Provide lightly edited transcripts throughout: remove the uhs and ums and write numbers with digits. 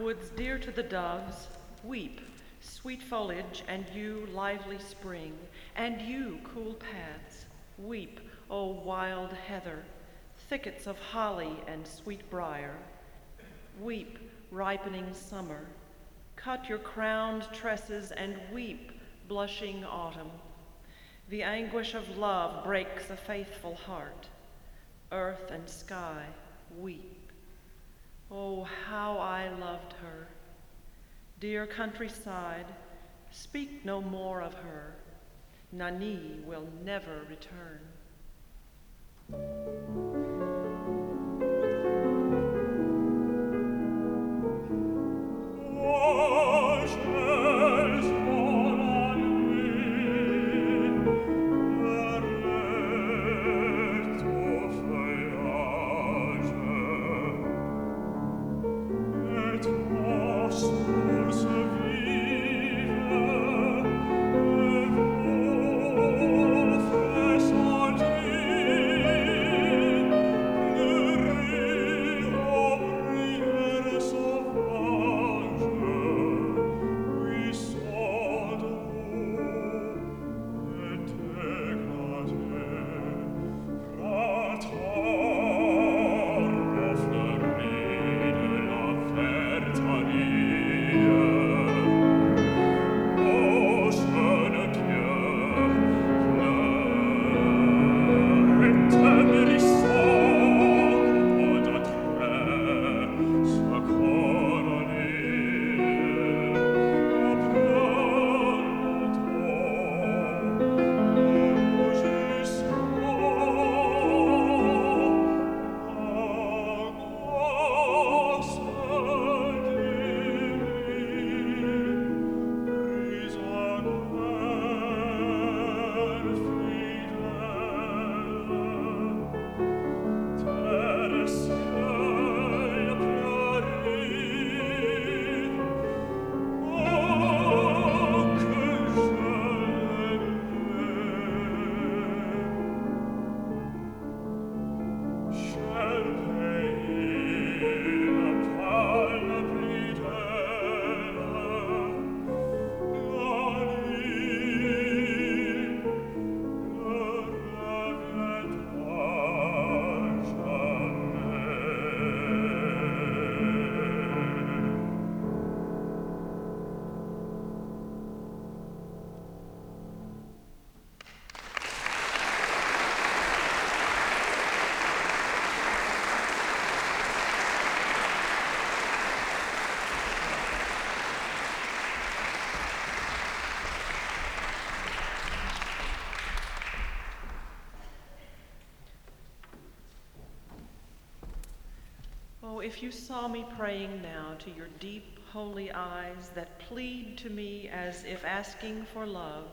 Woods dear to the doves, weep, sweet foliage, and you, lively spring, and you, cool paths, weep, O wild heather, thickets of holly and sweet briar. Weep, ripening summer, cut your crowned tresses and weep, blushing autumn. The anguish of love breaks a faithful heart. Earth and sky weep. Oh, how I loved her. Dear countryside, speak no more of her. Nani will never return. Oh, if you saw me praying now to your deep, holy eyes that plead to me as if asking for love,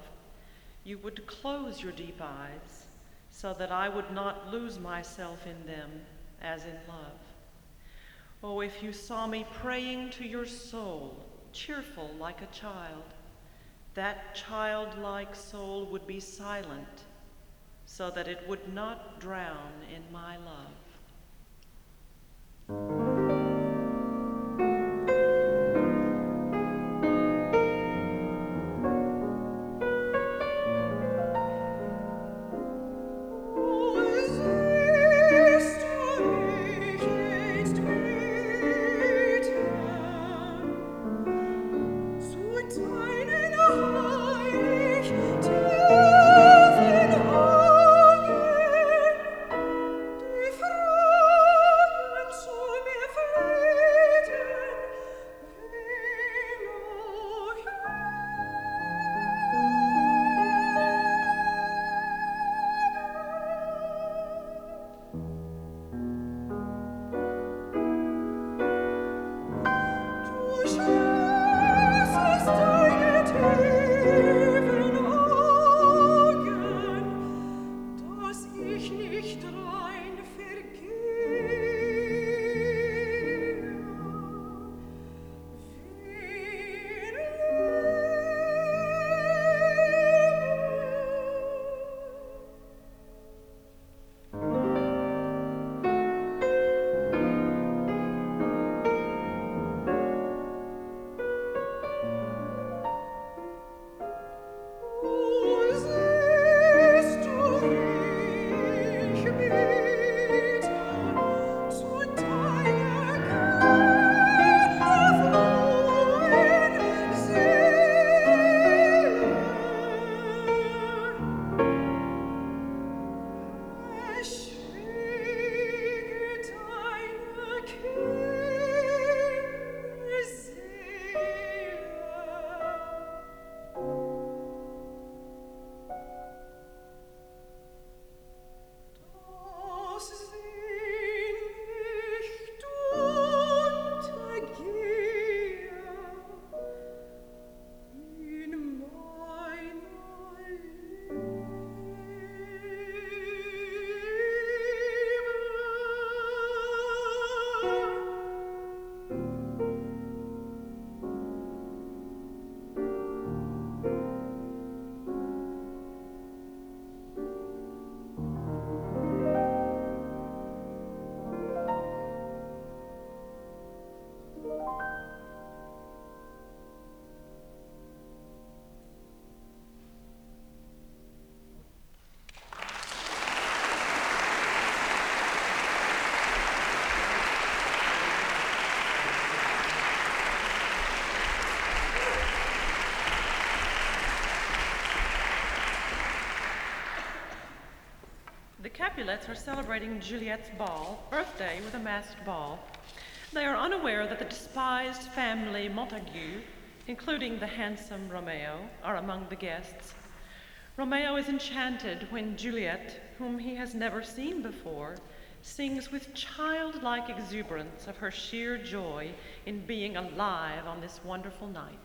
you would close your deep eyes so that I would not lose myself in them as in love. Oh, if you saw me praying to your soul, cheerful like a child, that childlike soul would be silent so that it would not drown in my love. Mir Capulets are celebrating Juliet's birthday with a masked ball. They are unaware that the despised family Montague, including the handsome Romeo, are among the guests. Romeo is enchanted when Juliet, whom he has never seen before, sings with childlike exuberance of her sheer joy in being alive on this wonderful night.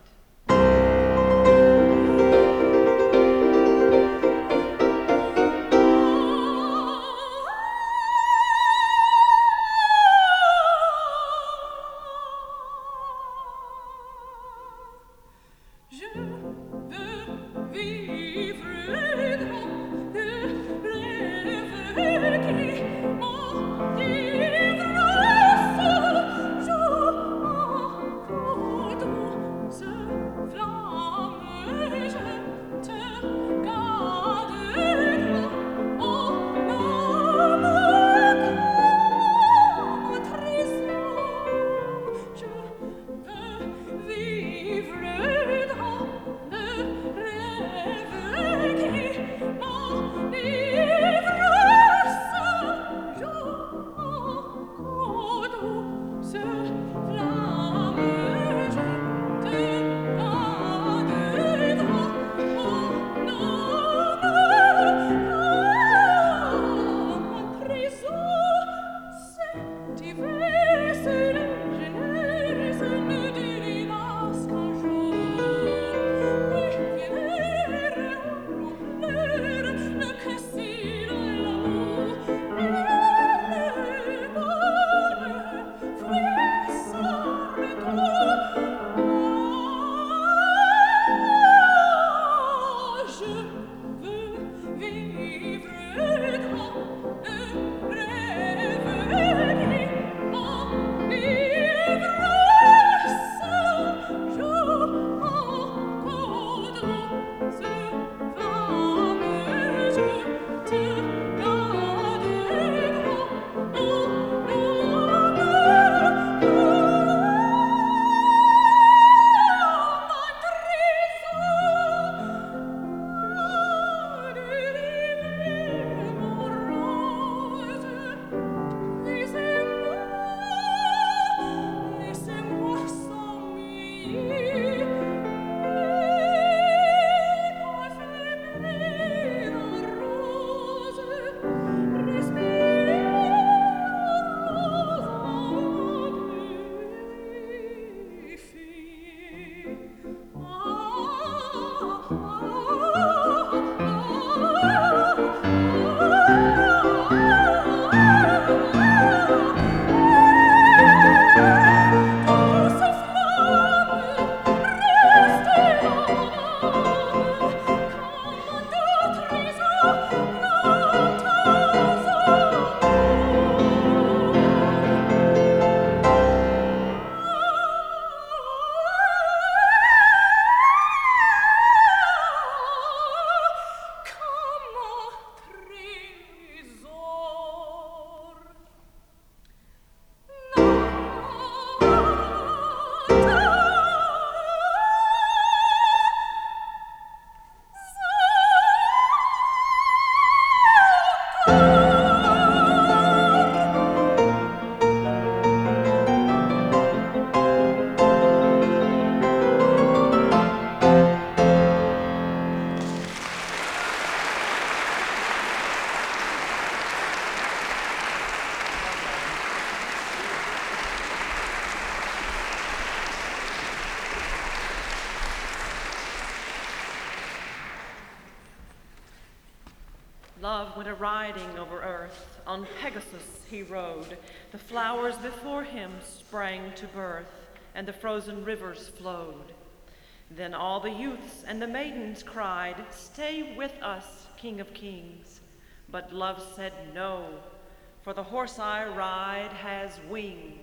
Love went a-riding over earth, on Pegasus he rode. The flowers before him sprang to birth, and the frozen rivers flowed. Then all the youths and the maidens cried, "Stay with us, King of Kings." But Love said no, for the horse I ride has wings.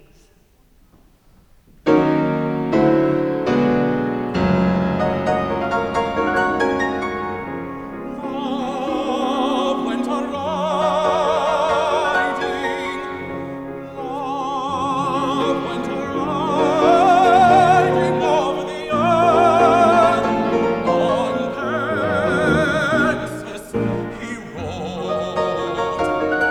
He rode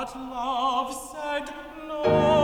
but love said no.